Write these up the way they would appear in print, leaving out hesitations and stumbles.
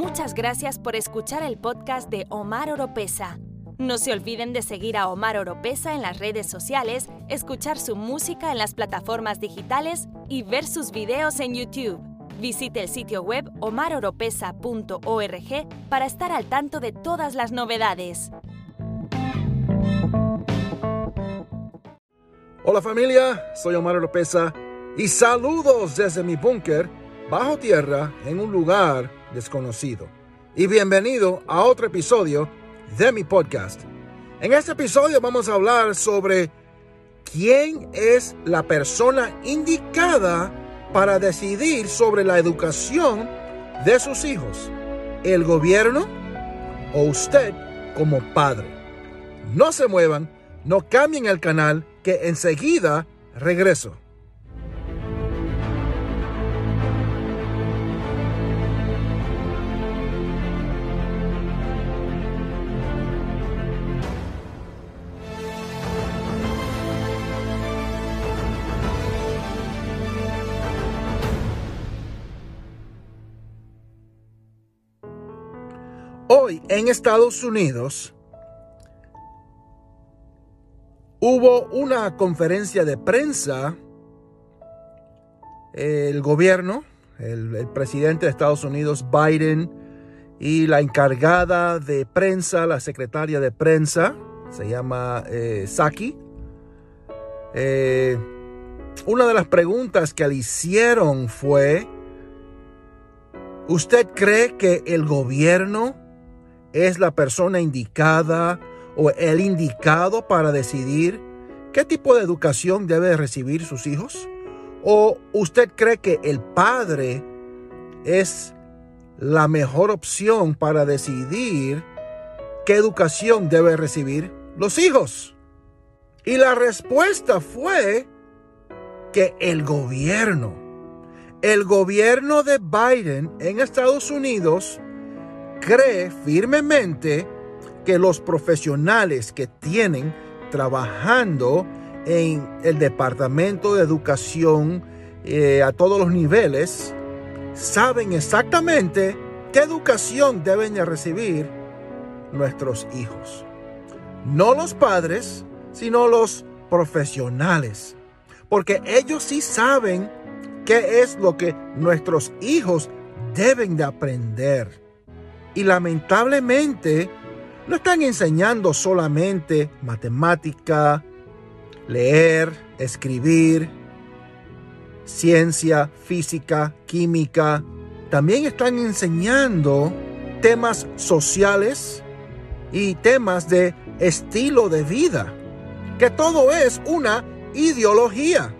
Muchas gracias por escuchar el podcast de Omar Oropesa. No se olviden de seguir a Omar Oropesa en las redes sociales, escuchar su música en las plataformas digitales y ver sus videos en YouTube. Visite el sitio web omaroropesa.org para estar al tanto de todas las novedades. Hola familia, soy Omar Oropesa y saludos desde mi búnker bajo tierra en un lugar desconocido. Y bienvenido a otro episodio de mi podcast. En este episodio vamos a hablar sobre quién es la persona indicada para decidir sobre la educación de sus hijos, el gobierno o usted como padre. No se muevan, no cambien el canal, que enseguida regreso. Hoy en Estados Unidos hubo una conferencia de prensa. El gobierno, el presidente de Estados Unidos, Biden, y la encargada de prensa, la secretaria de prensa, se llama Psaki. Una de las preguntas que le hicieron fue: ¿usted cree que el gobierno es la persona indicada o el indicado para decidir qué tipo de educación debe recibir sus hijos? ¿O usted cree que el padre es la mejor opción para decidir qué educación debe recibir los hijos? Y la respuesta fue que el gobierno de Biden en Estados Unidos cree firmemente que los profesionales que tienen trabajando en el Departamento de Educación a todos los niveles saben exactamente qué educación deben de recibir nuestros hijos. No los padres, sino los profesionales. Porque ellos sí saben qué es lo que nuestros hijos deben de aprender. Y lamentablemente no están enseñando solamente matemática, leer, escribir, ciencia, física, química. También están enseñando temas sociales y temas de estilo de vida, que todo es una ideología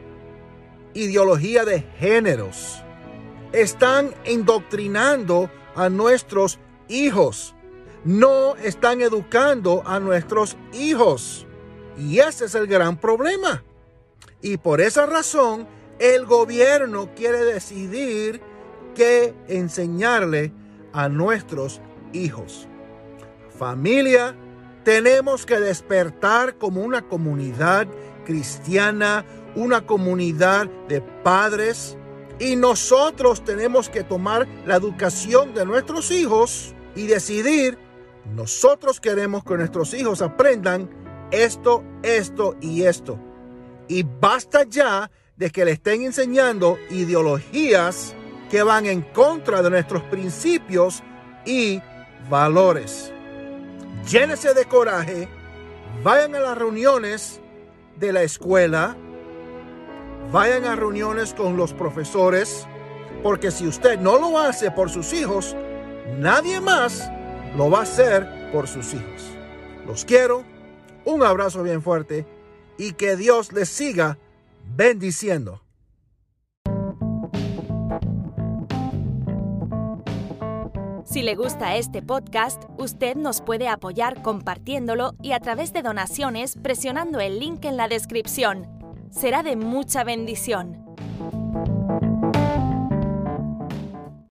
de géneros. Están indoctrinando a nuestros hijos. No están educando a nuestros hijos. Y ese es el gran problema. Y por esa razón, el gobierno quiere decidir qué enseñarle a nuestros hijos. Familia, tenemos que despertar como una comunidad cristiana, una comunidad de padres. Y nosotros tenemos que tomar la educación de nuestros hijos y decidir: nosotros queremos que nuestros hijos aprendan esto, esto y esto. Y basta ya de que le estén enseñando ideologías que van en contra de nuestros principios y valores. Llénese de coraje, vayan a las reuniones de la escuela, vayan a reuniones con los profesores, porque si usted no lo hace por sus hijos, nadie más lo va a hacer por sus hijos. Los quiero, un abrazo bien fuerte y que Dios les siga bendiciendo. Si le gusta este podcast, usted nos puede apoyar compartiéndolo y a través de donaciones presionando el link en la descripción. Será de mucha bendición.